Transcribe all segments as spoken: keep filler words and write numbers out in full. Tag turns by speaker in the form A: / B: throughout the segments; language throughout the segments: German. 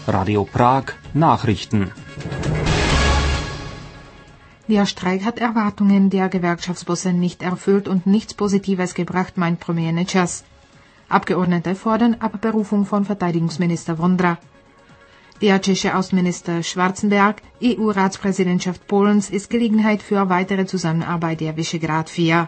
A: Radio Prag Nachrichten.
B: Der Streik hat Erwartungen der Gewerkschaftsbosse nicht erfüllt und nichts Positives gebracht, meint Premier Nečas. Abgeordnete fordern Abberufung von Verteidigungsminister Vondra. Der tschechische Außenminister Schwarzenberg, E U-Ratspräsidentschaft Polens ist Gelegenheit für weitere Zusammenarbeit der Visegrad vier.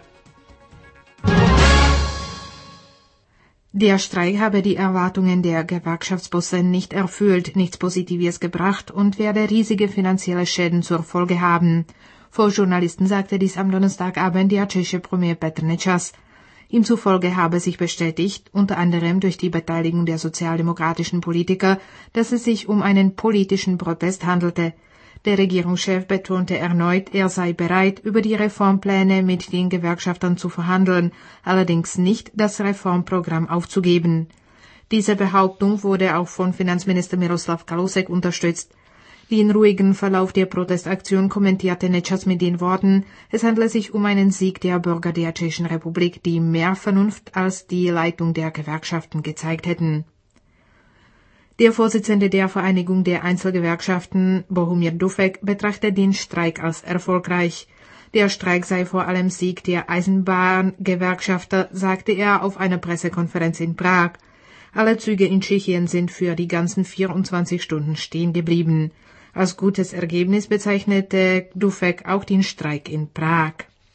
B: Der Streik habe die Erwartungen der Gewerkschaftsbosse nicht erfüllt, nichts Positives gebracht und werde riesige finanzielle Schäden zur Folge haben. Vor Journalisten sagte dies am Donnerstagabend der tschechische Premier Petr Nečas. Ihm zufolge habe sich bestätigt, unter anderem durch die Beteiligung der sozialdemokratischen Politiker, dass es sich um einen politischen Protest handelte. Der Regierungschef betonte erneut, er sei bereit, über die Reformpläne mit den Gewerkschaftern zu verhandeln, allerdings nicht das Reformprogramm aufzugeben. Diese Behauptung wurde auch von Finanzminister Miroslav Kalousek unterstützt. Den ruhigen Verlauf der Protestaktion kommentierte Nečas mit den Worten, es handle sich um einen Sieg der Bürger der Tschechischen Republik, die mehr Vernunft als die Leitung der Gewerkschaften gezeigt hätten. Der Vorsitzende der Vereinigung der Einzelgewerkschaften, Bohumir Dufek, betrachtet den Streik als erfolgreich. Der Streik sei vor allem Sieg der Eisenbahngewerkschafter, sagte er auf einer Pressekonferenz in Prag. Alle Züge in Tschechien sind für die ganzen vierundzwanzig Stunden stehen geblieben. Als gutes Ergebnis bezeichnete Dufek auch den Streik in Prag.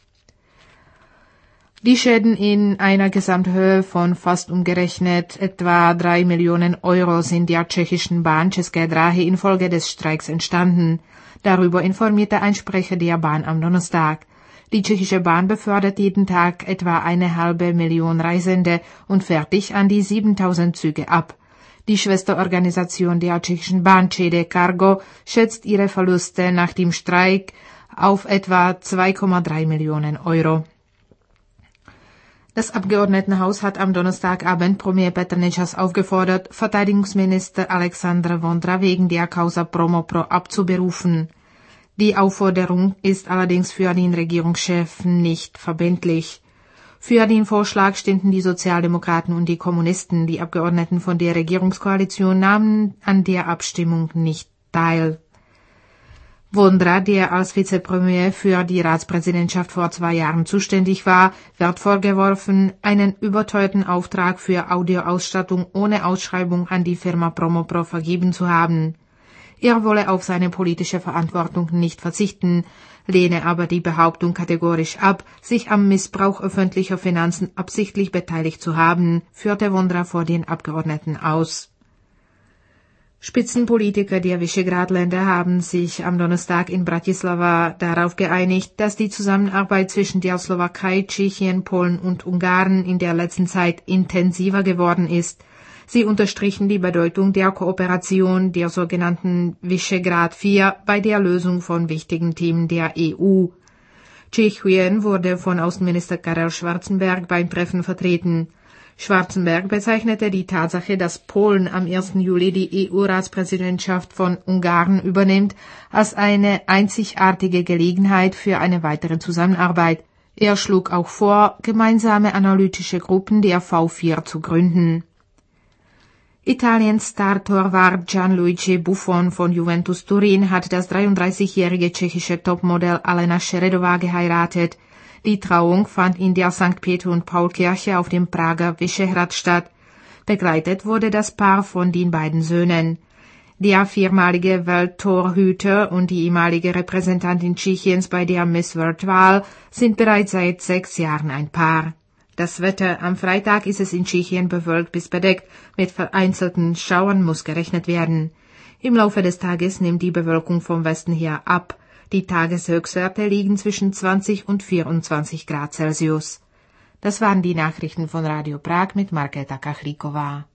B: Die Schäden in einer Gesamthöhe von fast umgerechnet etwa drei Millionen Euro sind der tschechischen Bahn České dráhy infolge des Streiks entstanden. Darüber informierte ein Sprecher der Bahn am Donnerstag. Die tschechische Bahn befördert jeden Tag etwa eine halbe Million Reisende und fertig an die siebentausend Züge ab. Die Schwesterorganisation der tschechischen Bahn ČD Cargo schätzt ihre Verluste nach dem Streik auf etwa zwei Komma drei Millionen Euro. Das Abgeordnetenhaus hat am Donnerstagabend Premier Petr Nečas aufgefordert, Verteidigungsminister Alexander Vondra wegen der Causa Promopro abzuberufen. Die Aufforderung ist allerdings für den Regierungschef nicht verbindlich. Für den Vorschlag stimmten die Sozialdemokraten und die Kommunisten. Die Abgeordneten von der Regierungskoalition nahmen an der Abstimmung nicht teil. Vondra, der als Vizepremier für die Ratspräsidentschaft vor zwei Jahren zuständig war, wird vorgeworfen, einen überteuerten Auftrag für Audioausstattung ohne Ausschreibung an die Firma Promopro vergeben zu haben. Er wolle auf seine politische Verantwortung nicht verzichten, lehne aber die Behauptung kategorisch ab, sich am Missbrauch öffentlicher Finanzen absichtlich beteiligt zu haben, führte Vondra vor den Abgeordneten aus. Spitzenpolitiker der Visegrad-Länder haben sich am Donnerstag in Bratislava darauf geeinigt, dass die Zusammenarbeit zwischen der Slowakei, Tschechien, Polen und Ungarn in der letzten Zeit intensiver geworden ist. Sie unterstrichen die Bedeutung der Kooperation der sogenannten Visegrad vier bei der Lösung von wichtigen Themen der E U. Tschechien wurde von Außenminister Karel Schwarzenberg beim Treffen vertreten. Schwarzenberg bezeichnete die Tatsache, dass Polen am ersten Juli die E U-Ratspräsidentschaft von Ungarn übernimmt, als eine einzigartige Gelegenheit für eine weitere Zusammenarbeit. Er schlug auch vor, gemeinsame analytische Gruppen der V vier zu gründen. Italiens Star-Torwart Gianluigi Buffon von Juventus Turin hat das dreiunddreißigjährige tschechische Topmodell Alena Šeredová geheiratet. Die Trauung fand in der Sankt Peter und Paul Kirche auf dem Prager Vyšehrad statt. Begleitet wurde das Paar von den beiden Söhnen. Der viermalige Welttorhüter und die ehemalige Repräsentantin Tschechiens bei der Miss World-Wahl sind bereits seit sechs Jahren ein Paar. Das Wetter: am Freitag ist es in Tschechien bewölkt bis bedeckt, mit vereinzelten Schauern muss gerechnet werden. Im Laufe des Tages nimmt die Bewölkung vom Westen her ab. Die Tageshöchstwerte liegen zwischen zwanzig und vierundzwanzig Grad Celsius. Das waren die Nachrichten von Radio Prag mit Markéta Kachlíková.